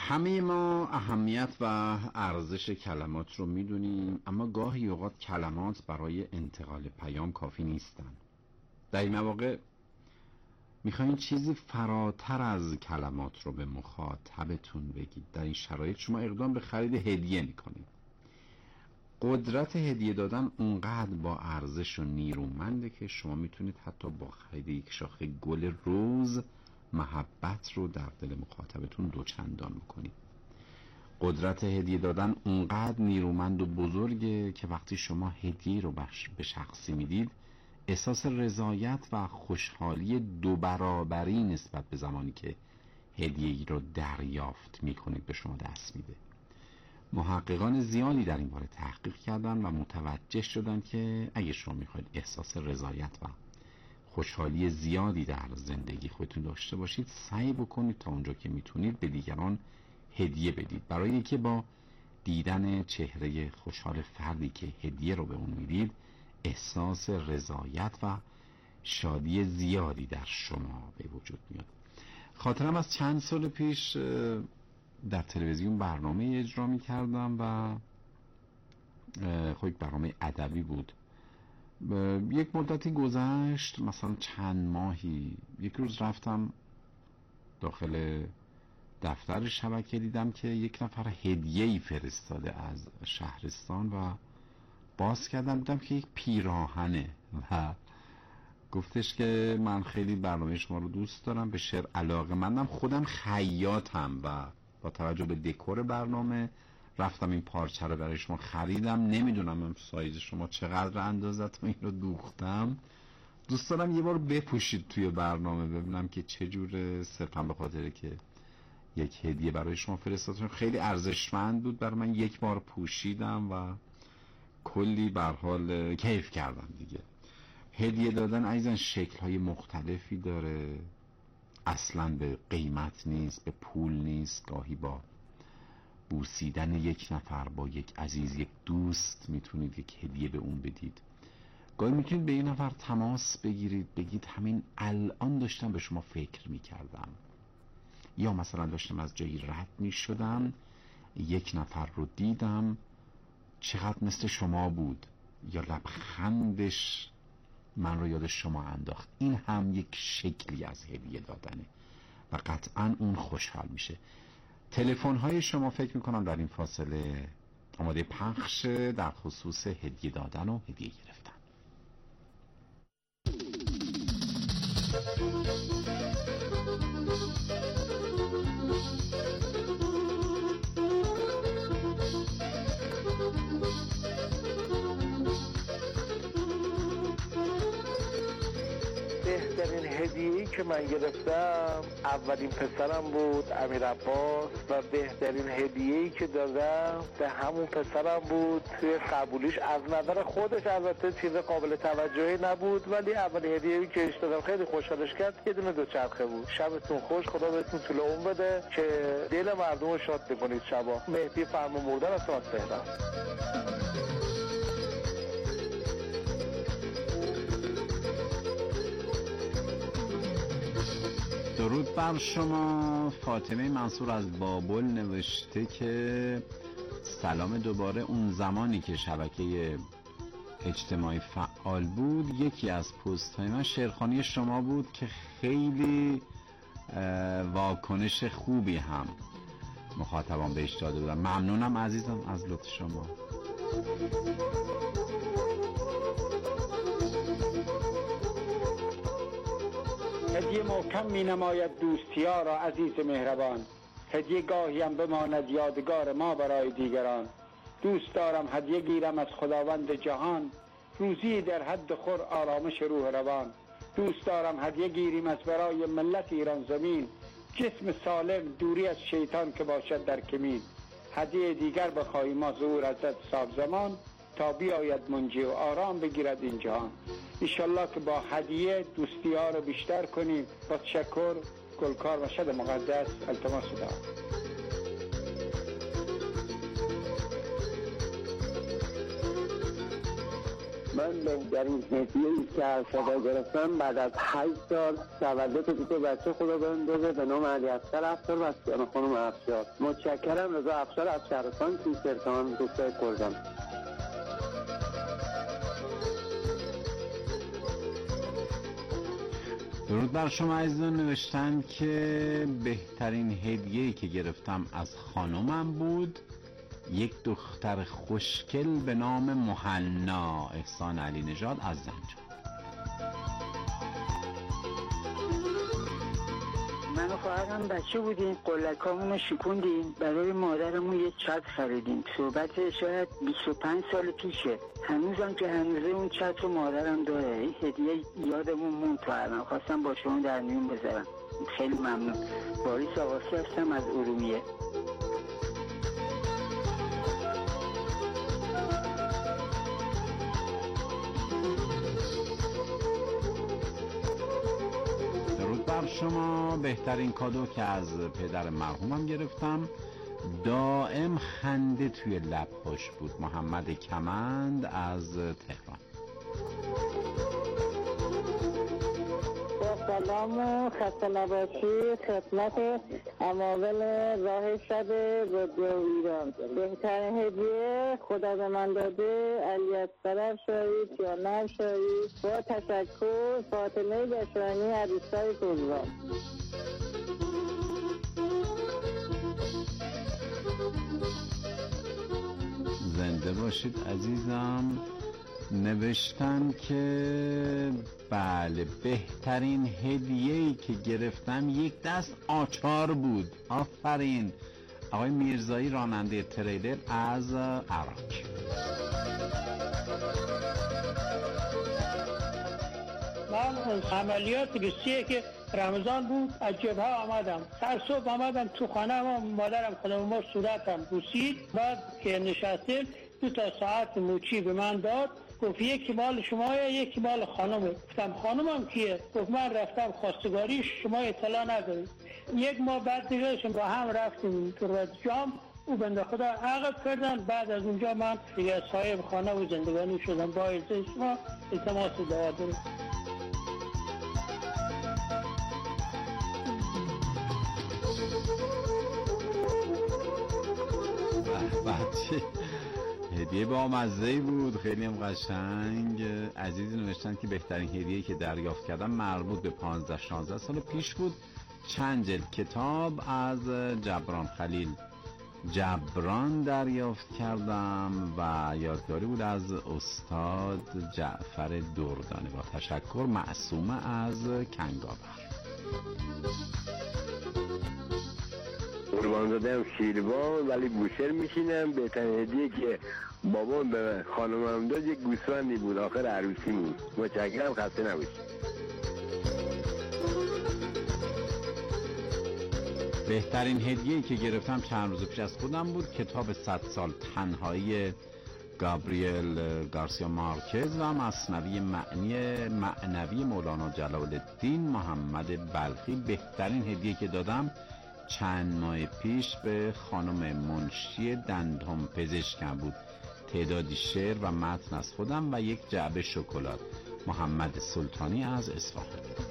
همه ما اهمیت و ارزش کلمات رو میدونیم، اما گاهی اوقات کلمات برای انتقال پیام کافی نیستن. در این مواقع میخواین چیزی فراتر از کلمات رو به مخاطبتون بگید. در این شرایط شما اقدام به خرید هدیه میکنید. قدرت هدیه دادن اونقدر با ارزش و نیرومنده که شما میتونید حتی با خرید یک شاخه گل رز محبت رو در دل مخاطبتون دوچندان بکنید. قدرت هدیه دادن اونقدر نیرومند و بزرگه که وقتی شما هدیه رو به شخصی میدید، احساس رضایت و خوشحالی دو برابری نسبت به زمانی که هدیه رو دریافت میکنید به شما دست میده. محققان زیادی در این باره تحقیق کردن و متوجه شدن که اگه شما میخواید احساس رضایت و خوشحالی زیادی در زندگی خودتون داشته باشید، سعی بکنید تا اونجا که میتونید به دیگران هدیه بدید، برای اینکه با دیدن چهره خوشحال فردی که هدیه رو به اون میدید احساس رضایت و شادی زیادی در شما به وجود میاد. خاطرم از چند سال پیش در تلویزیون برنامه اجرا میکردم و خب برنامه ادبی بود. یک مدتی گذشت، مثلا چند ماهی، یک روز رفتم داخل دفتر شبکه، دیدم که یک نفر هدیه‌ای فرستاده از شهرستان و باز کردم دیدم که یک پیراهنه و گفتش که من خیلی برنامه شما رو دوست دارم، به شعر علاقه‌مندم، خودم خیاطم و با توجه به دکور برنامه رفتم این پارچه رو برای شما خریدم. نمیدونم سایز شما چقدر اندازت، این رو دوختم، دوست دارم یه بار بپوشید توی برنامه ببینم که چجوره. صرفا به خاطر که یک هدیه برای شما فرستادم، خیلی ارزشمند بود برای من، یک بار پوشیدم و کلی به هر حال کیف کردم دیگه. هدیه دادن عزیزان شکل‌های مختلفی داره، اصلا به قیمت نیست، به پول نیست. گاهی با بوسیدن یک نفر، با یک عزیز، یک دوست میتونید یک هدیه به اون بدید. گاهی میتونید به این نفر تماس بگیرید، بگید همین الان داشتم به شما فکر میکردم، یا مثلا داشتم از جایی رد میشدم یک نفر رو دیدم چقدر مثل شما بود، یا لبخندش من رو یاد شما انداخت. این هم یک شکلی از هدیه دادنه و قطعا اون خوشحال میشه. تلفن های شما فکر میکنم در این فاصله آماده پخش در خصوص هدیه دادن و هدیه گرفتن. بهترین هدیه‌ای که من گرفتم اولین پسرم بود، امیر عباس، و بهترین هدیه‌ای که دادم به همون پسرم بود. توی قبولیش از نظر خودش البته چیز قابل توجهی نبود، ولی اولین هدیه‌ای که بهش دادم خیلی خوشحالش کرد، یه دونه دوچرخه بود. شبتون خوش، خدا بهتون طول عمر بده که دل مردم رو شاد بکنید. شبا مهدی فرمانبردار از تهران. درود بر شما. فاطمه منصور از بابل نوشته که سلام دوباره. اون زمانی که شبکه اجتماعی فعال بود، یکی از پست های من شعرخوانی شما بود که خیلی واکنش خوبی هم مخاطبان بهش داده بودن. ممنونم عزیزم از لطف شما. هدیه محکم می نماید دوستی‌ها را عزیز مهربان، هدیه گاهی هم بماند یادگار ما برای دیگران. دوست دارم هدیه گیرم از خداوند جهان، روزی در حد خور آرامش روح روان. دوست دارم هدیه گیریم از برای ملت ایران زمین، جسم سالم دوری از شیطان که باشد در کمین. هدیه دیگر بخواهیم ما ظهور حضرت صاحب زمان، تا بیاید منجی و آرام بگیرد این جهان. انشالله که با هدیه دوستی ها رو بیشتر کنیم. با تشکر. گلکار مشهد مقدس، التماس دارم. من بهترین هدیه‌ای که از خدا گرفتم بعد از 8 سال تولد دو بچه خدا بندازه به نام علیاصغر افشار و سیانه خانم افشار. متشکرم. رضا افشار از شهرستان کیسرکان، روستای کرجان. درود بر شما عزیزان. نوشتن که بهترین هدیه‌ای که گرفتم از خانومم بود یک دختر خوشگل به نام مهنا. احسان علی نژاد از زنجان. من و خواهرم بچه بودیم، قلکامون رو شکوندیم، برای مادرمون یه چتر خریدیم. صحبت شاید 25 سال پیشه. هنوزم که هنوزه اون چتر رو مادرم داره. این هدیه یادمون موند تو الان. خواستم با شما در میون بذارم. خیلی ممنون. باریس آقاسی هستم از ارومیه. شما بهترین کادو که از پدر مرحومم گرفتم دائم خنده توی لب‌هاش بود. محمد کمند از تهران. سلام و خسته نباشی خدمت عوامل راه شب رادیو ایران. بهترین هدیه خدا به من داده علیاصغر افشاری، سیانه افشاری. با تشکر، فاطمه گشوانی، عروسای کرجان. زنده باشید عزیزم. نوشتن که بله بهترین هدیه‌ای که گرفتم یک دست آچار بود. آفرین. آقای میرزایی راننده تریلر از عراق. من عملیات روسیه که رمضان بود از جبهه آمدم. سر صبح آمدم تو خانه مادرم خودم ما صورتم بوسید. بعد که نشستیم 2 ساعت موچی به من داد. گفت یکی مال شما یکی مال خانمه. گفتم خانمم کیه؟ گفت من رفتم خواستگاری شما اطلاع ندارید. 1 ماه بعد دیگه با هم رفتیم تو رادجام. او بنده خدا عقب کردن. بعد از اونجا من دیگه صاحب خانه و زندگانی شدم. با عزت شما التماس دعا دارم. بچه هدیه با مزه‌ای بود، خیلی هم قشنگ. عزیزی نوشتن که بهترین هدیه‌ای که دریافت کردم مربوط به 15-16 سال پیش بود. چند جلد کتاب از جبران خلیل جبران دریافت کردم و یادگاری بود از استاد جعفر دردانه. با تشکر. معصومه از کنگاور. قربان زاده هم شیروان ولی بوشهر میشینم. بهترین هدیه که بابام به خانمم داد یک گوسفندی بود آخر عروسی بود. متشکرم. خسته نباشید. بهترین هدیه‌ای که گرفتم چند روز پیش از خودم بود. کتاب 100 سال تنهایی گابریل گارسیا مارکز و مثنوی معنوی مولانا جلال الدین محمد بلخی. بهترین هدیه‌ای که دادم چند ماه پیش به خانم منشی دندان پزشکم بود. تعدادی شعر و متن از خودم و یک جعبه شکلات. محمد سلطانی از اصفهان.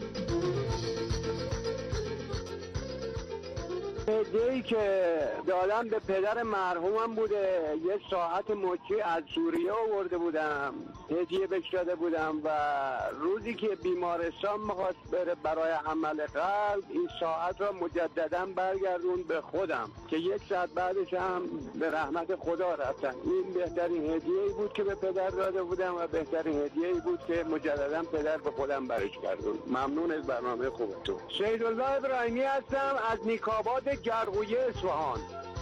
هدیه‌ای که دادم به پدر مرحومم بوده. یه ساعت مچی از سوریه آورده بودم، هدیه بهش داده بودم و روزی که بیمارستان می‌خواست بره برای عمل قلب این ساعت را مجددا برگردون به خودم که 1 ساعت بعدش هم به رحمت خدا رفتن. این بهترین هدیه‌ای بود که به پدر داده بودم و بهترین هدیه‌ای بود که مجددا پدر به خودم برش گردون. ممنون از برنامه خوبتون. شهیدالله ابراهیمی هستم از نیک‌آباد گرگویه اصفهان.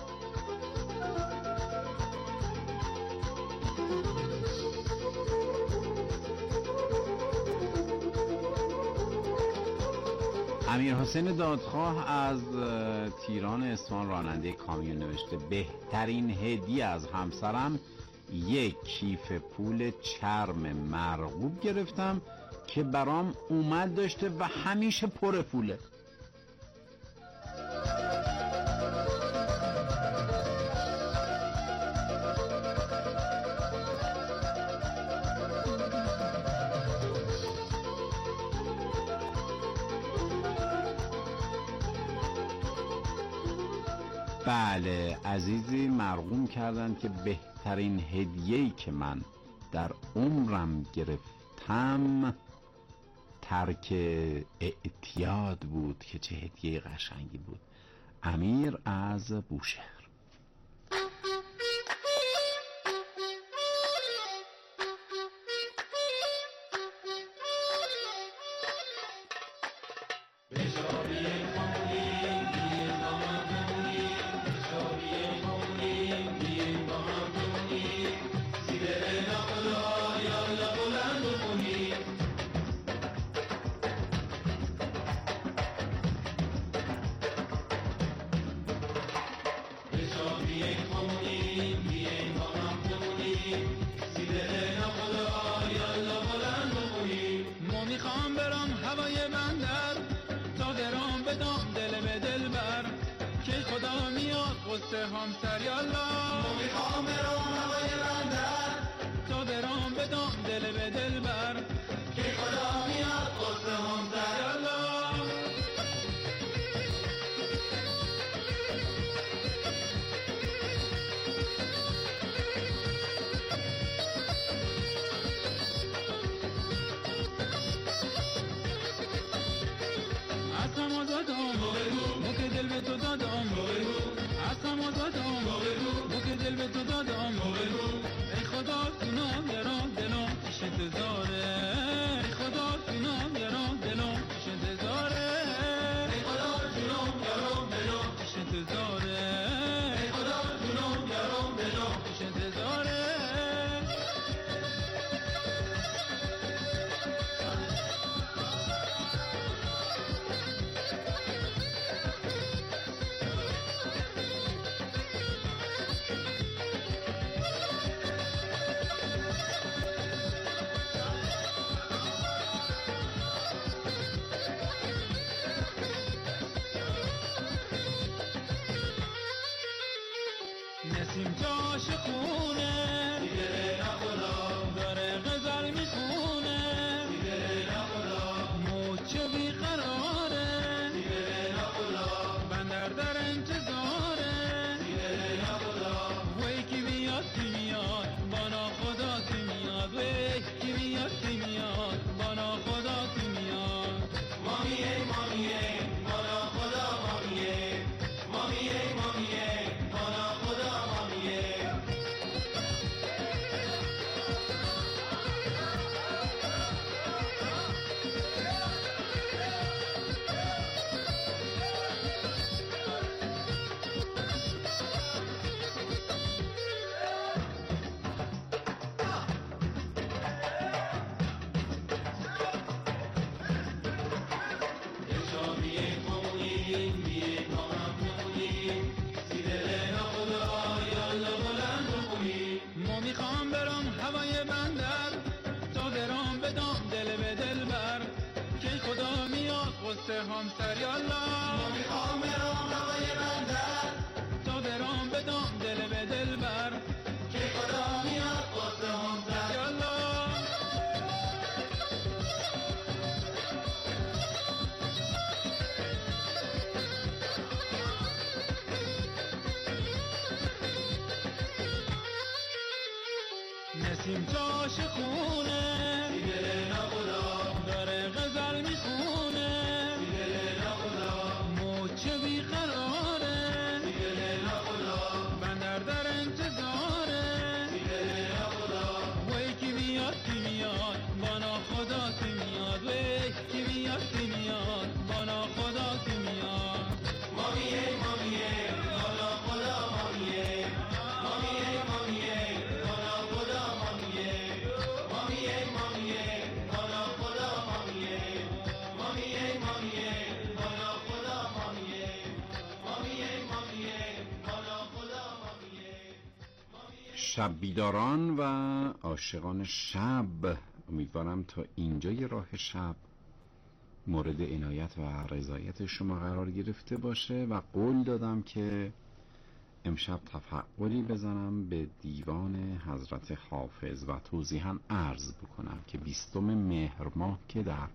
امیر حسین دادخواه از تیران اصفهان راننده کامیون نوشته بهترین هدیه از همسرم یک کیف پول چرم مرغوب گرفتم که برام اومد داشته و همیشه پر پوله. بله، عزیزی مرغوم کردن که بهترین هدیه‌ای که من در عمرم گرفتم ترک اعتیاد بود. که چه هدیه قشنگی بود. امیر از بوشهر. نسیم جاش خونه دیگه نخدا داره غزل میخونه دیگه نخدا موچه بیقراره دیگه نخدا بندر در انتظاره دیگه نخدا وی کی بیاد کی میاد بانا خدا کی میاد وی کی بیاد کی میاد بانا خدا کی میاد مامیه مامیه بانا خدا مامیه مامیه مامیه بانا خدا همسر یالا ما میخوام برام هوای بندر تا برام بدم دل به دل بر که خدا میاد واسه همسر یالا نسیم جاش خونه دیگه نخدا داره غزل میخونه چه بیقراره دیگه نخدا بندر در انتظاره دیگه نخدا وی کی میاد کی میاد بانا خدا کی میاد وی کی میاد کی میاد بانا خدا کی میاد مامیه مامیه بانا خدا مامیه مامیه مامیه بانا خدا مامیه مامیه مامیه بانا خدا مامیه مامیه مامیه بانا خدا شب بیداران و عاشقان شب، امیدوارم تا اینجای راه شب مورد عنایت و رضایت شما قرار گرفته باشه و قول دادم که امشب تفعلی بزنم به دیوان حضرت حافظ و توضیحاً عرض بکنم که 20 مهر ماه که در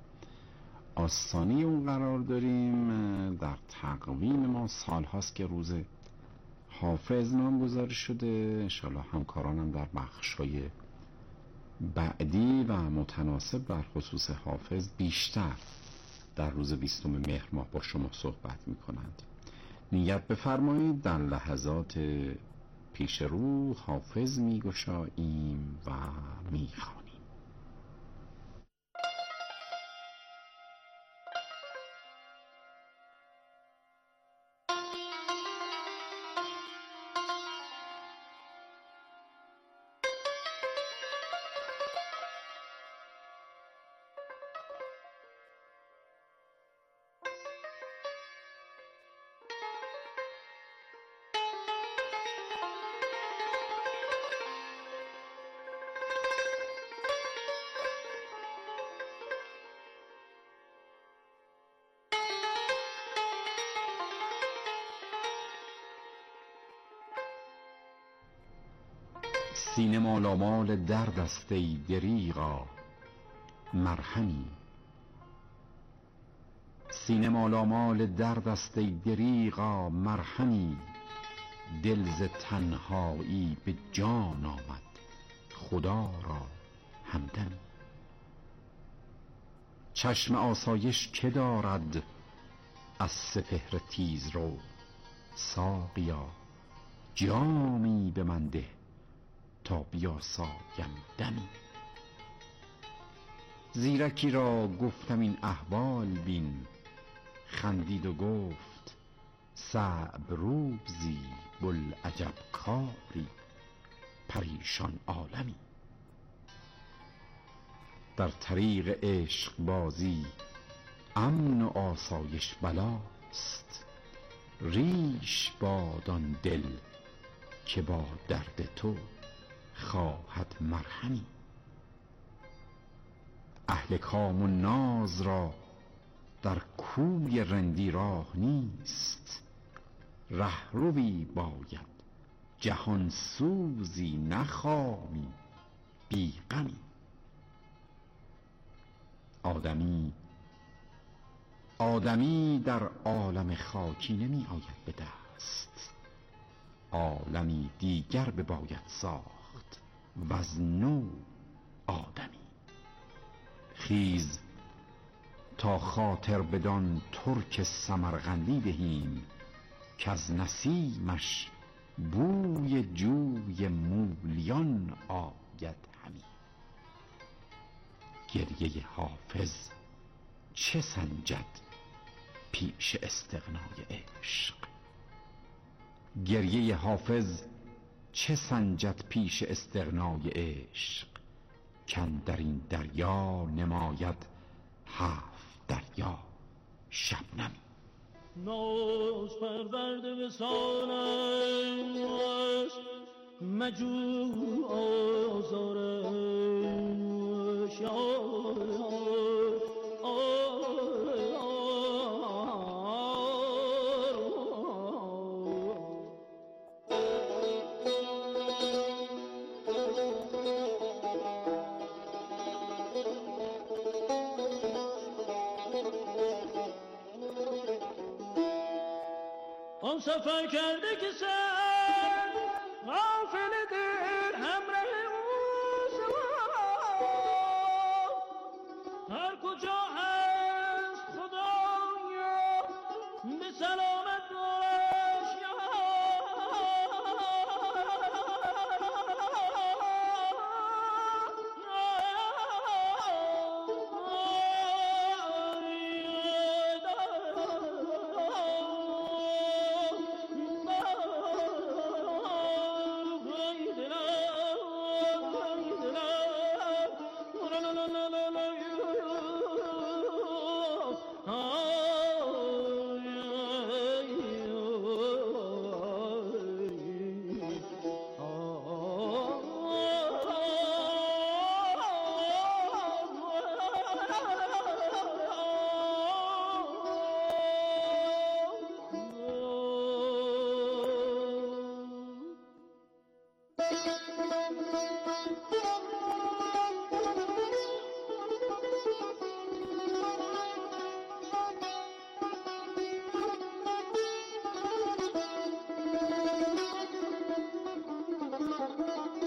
آستانه اون قرار داریم، در تقویم ما سال هاست که روز حافظ نامگذاری شده. انشالله همکارانم در بخش‌های بعدی و متناسب بر خصوص حافظ بیشتر در روز 20 مهر ماه با شما صحبت می‌کنند. نیت بفرمایید در لحظات پیش رو حافظ می‌گشاییم و می‌خوانیم. سینه مالامال درد است ای دریغا مرهمی. سینه مالامال درد است ای دریغا مرهمی. دل ز تنهایی به جان آمد خدا را همدمی. چشم آسایش که دارد از سپهر تیز رو. ساقیا جامی به من ده تا بیاسایم دمی. زیرکی را گفتم این احوال بین. خندید و گفت صعب روزی بوالعجب کاری پریشان عالمی. در طریق عشق بازی امن و آسایش بلاست. ریش باد آن دل که با درد تو خواهد مرهمی. اهل کام و ناز را در کوی رندی راه نیست. رهروی باید جهان سوزی نخوامی بی غمی. آدمی در عالم خاکی نمی آید به دست. عالمی دیگر بباید ساخت وز نو آدمی. خیز تا خاطر بدان ترک سمرقندی دهیم کز نسیمش بوی جوی مولیان آید همی. گریه حافظ چه سنجد پیش استغنای عشق. گریه حافظ چه سنجد پیش استغنای عشق. کن در این دریا نماید 7 دریا شبنمی. ناز پرورد وصالش مجو آزارش. آن سفر کرده که سر غافل دل همراه او سوار. هر کجا هست خدایا به سلامت باش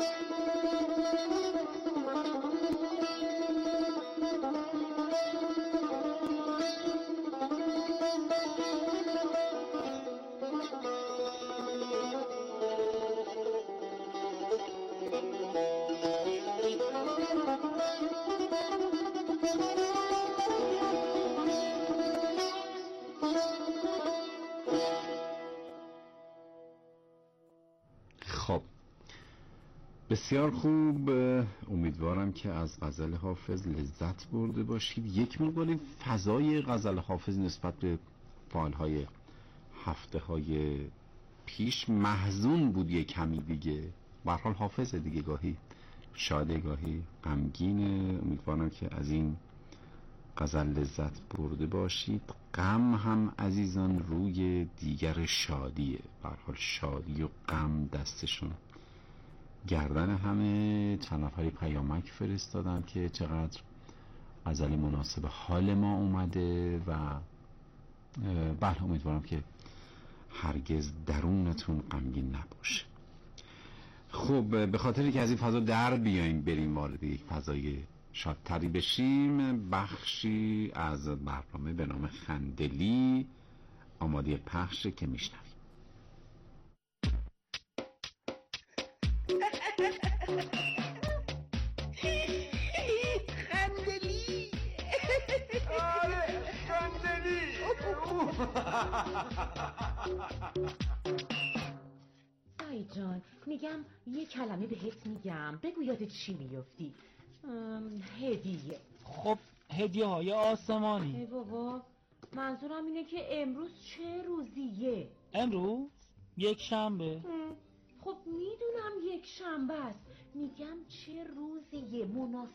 خب بسیار خوب، امیدوارم که از غزل حافظ لذت برده باشید. یک مقدار فضای غزل حافظ نسبت به فایل‌های هفته‌های پیش محزون بود، یک کمی دیگه. به هر حال حافظ دیگه، گاهی شاده گاهی غمگینه. امیدوارم که از این غزل لذت برده باشید. غم هم عزیزان روی دیگر شادیه. به هر حال شادی و غم دستشون گردن همه. چند نفری پیامک فرستادن که چقدر غزل مناسب حال ما اومده و بله، امیدوارم که هرگز درونتون غمگین نباشه. خب به خاطری که از این فضا در بیایم، بریم وارد یک فضای شادتری بشیم. بخشی از برنامه به نام خندلی آماده پخشه که میشنویم. خندلی. آره خندلی. سعید جان، میگم یه کلمه بهت میگم، بگو یادت چی میفتی. هدیه. خب هدیه های آسمانی. ای بابا، منظورم اینه که امروز چه روزیه؟ امروز یک شنبه. خب میدونم یک شنبه است، میگم چه روزیه،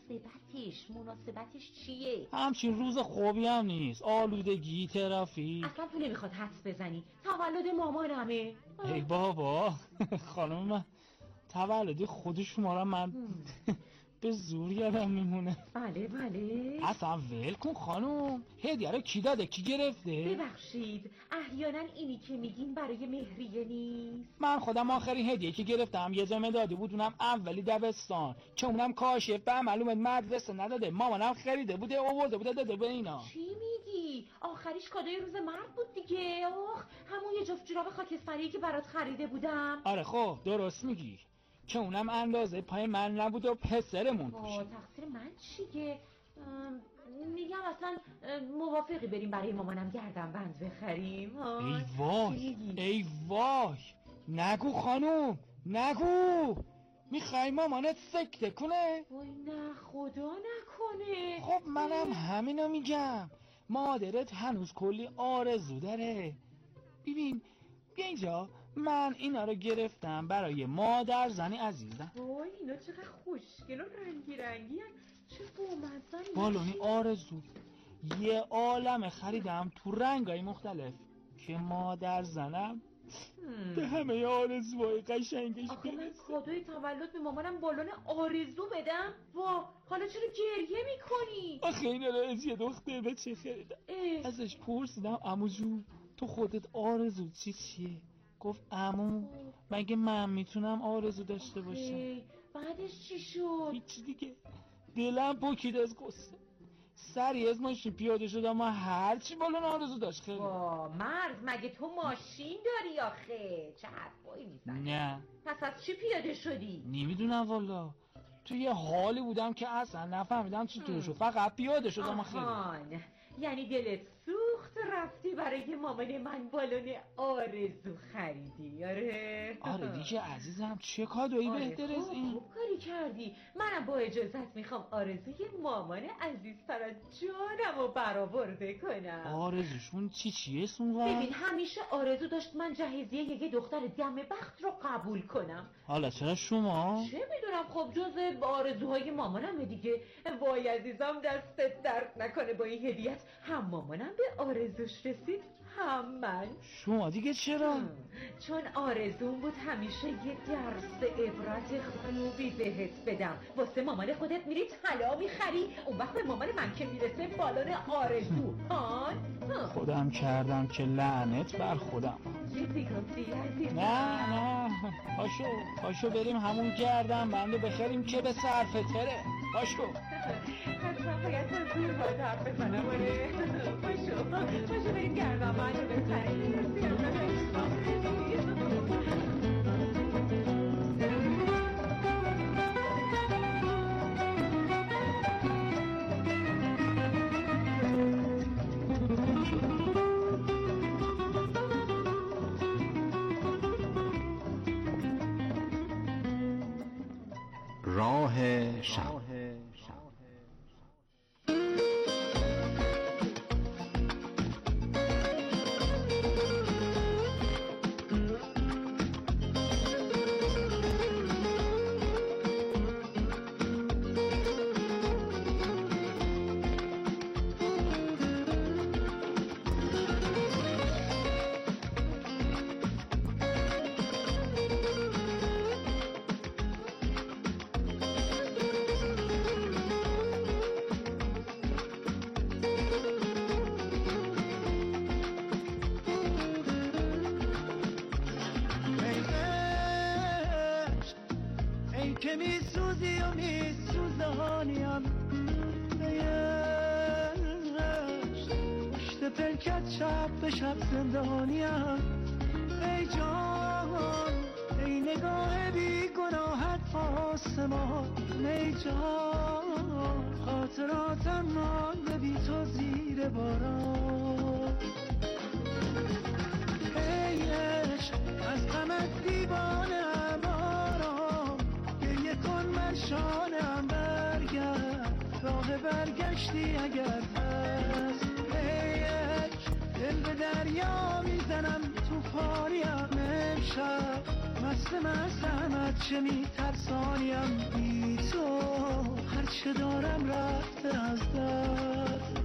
مناسبتش چیه؟ همچین روز خوبی هم نیست، آلودگی، ترافیک. اصلا تو نمیخواد حدس بزنی، تولد مامانمه. ای بابا خانم، من تولد خود شما را من به زور یادم میمونه. بله اصلا ول کن خانم، هدیه رو کی داده، کی گرفته؟ ببخشید، احیانا اینی که میگین برای مهریه نیست؟ من خودم آخرین هدیه که گرفتم یه جمعه داده بود، اونم اولی دبستان، که اونم کاشف به معلومه مدرسه نداده، مامانم خریده بوده آورده بوده داده به اینا. چی میگی؟ آخریش کادوی روز مرد بود دیگه. آخ، همون یه جفت جوراب خاکستری که برات خریده بودم. آره خب درست میگی، که اونم اندازه پای من نبود و پسرمون پوشه. تقصیر من چیه؟ میگم اصلا موافقی بریم برای مامانم گردن بند بخریم؟ ای وای نگو خانوم، نگو. میخوای مامانت سکته کنه؟ وای نه، خدا نکنه. خب منم همینو میگم، مادرت هنوز کلی آرزو داره. ببین بیا اینجا، من اینا رو گرفتم برای مادر زنی عزیزم. وای اینا چقدر خوشگل و رنگی هن. چه بامزن. بالونی آرزو، یه عالمه خریدم تو رنگای مختلف که مادر زنم به همه آرزوهای قشنگش آخه من کادوی تولد به مامانم بالون آرزو بدم؟ وا، حالا چرا گریه میکنی؟ آخه اینا رو از یه دختر بچه خریدم. ازش پرسیدم عمو جون تو خودت آرزو چیه؟ گفت عمو مگه من میتونم آرزو داشته باشم؟ بعدش چی شد؟ هیچ دیگه، دلم پکید از قصه. سری از ماشین پیاده شدم، ما هرچی بالون آرزو داشت خیلی. مرد مگه تو ماشین داری آخه؟ چه حرفایی میزنی؟ نه. پس از چی پیاده شدی؟ نمیدونم والا، تو یه حالی بودم که اصلا نفهمیدم چی طور شد، فقط پیاده شدم خیلی. یعنی دلت سوخت رفتی برای مامان من بالون آرزو خریدی؟ آره دیگه عزیزم، چه کادویی بهتر از این؟ خوب کاری کردی. منم با اجازت میخوام آرزوی مامان عزیزتر از جانم رو برآورده کنم. آرزوشون چیه اسمون؟ ببین همیشه آرزو داشت من جهیزیه یه دختر دم بخت رو قبول کنم. حالا چرا شما؟ چه میدونم، خب جز آرزوهای مامانم دیگه. وای عزیزم دستت درد نکنه، با این هدیت هم مامانم به آرزوش رسید هم من. شما دیگه چرا؟ چون آرزوم بود همیشه یه درس عبرت خوبی بهت بدم. واسه مامان خودت میری طلا میخری، اون وقت به مامان من که میرسه بالون آرزو. خودم کردم که لعنت بر خودم. چیزی گفتی عزیزم؟ نه پاشو بریم همون گردن بنده بخریم که به صرفه تره. پاشو حتما باید تا زور باید حرف بزنم. پاشو بریم گردن بنده بخریم. راه شب. که می سوزی و می سوزانیم پشت پلکت شب به شب زندانیم. ای جان ای نگاه بی گناهت آسمان. ای جان خاطراتم مانده بی تو زیر باران. ای عشق از غمت دیوانه‌ام شانم برگرد راه برگشتی اگر هست. دل به دریا میزنم توفانیم امشب مستمت چه میترسانیم بی تو هرچه دارم رفته از دست.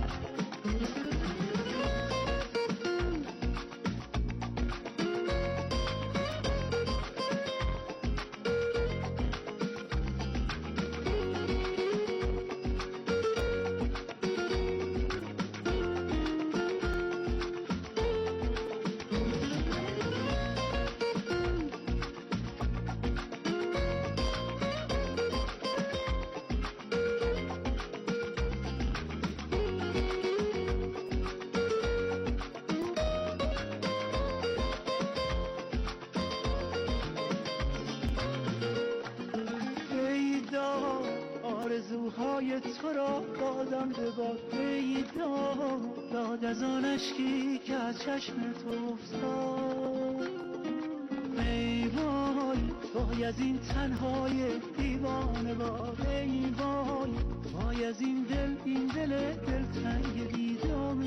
آرزوهای تو را دادم به باد. ای داد از آن اشکی که از چشم تو افتاد. ای وای از این تنهای دیوانه باد. ای وای از این دل تنگ دیدار.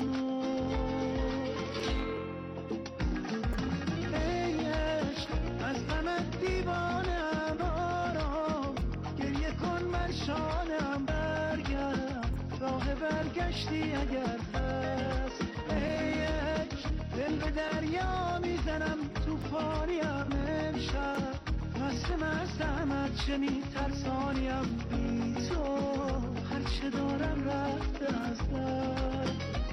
ای عشق از غمت دیوانه‌ام آرام گریه کن من شانه‌ام برگرد راه برگشتی اگر هست. ای عشق دل به دریا میزنم توفانیم امشب مستمت چه میترسانیم بی تو هرچه دارم رفته از دست.